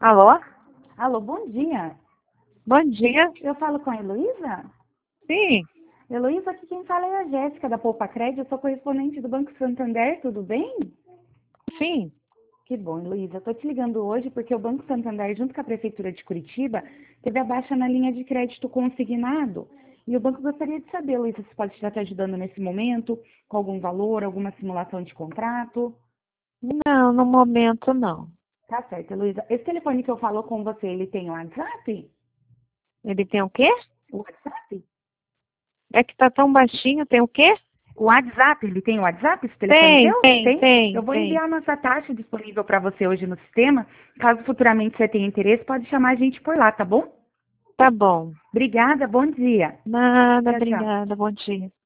Alô? Alô, bom dia. Bom dia. Eu falo com a Heloísa? Sim, Heloísa, aqui quem fala é a Jéssica da Poupa Crédito. Eu sou correspondente do Banco Santander, tudo bem? sim. Que bom, Heloísa. Estou te ligando hoje porque o Banco Santander, junto com a Prefeitura de Curitiba, teve a baixa na linha de crédito consignado. E o banco gostaria de saber, Heloísa, se pode estar te ajudando nesse momento, com algum valor, alguma simulação de contrato. Não, no momento não. Tá certo, Heloísa. Esse telefone que eu falo com você, ele tem o WhatsApp? Ele tem o quê? O WhatsApp? É que tá tão baixinho, tem o quê? O WhatsApp, ele tem o WhatsApp, esse telefone Tem, seu? tem, Tem? tem, Eu vou tem. enviar a nossa taxa disponível para você hoje no sistema. Caso futuramente você tenha interesse, pode chamar a gente por lá, tá bom? Tá bom. Obrigada, bom dia. Nada, Tchau, tchau. obrigada. Bom dia.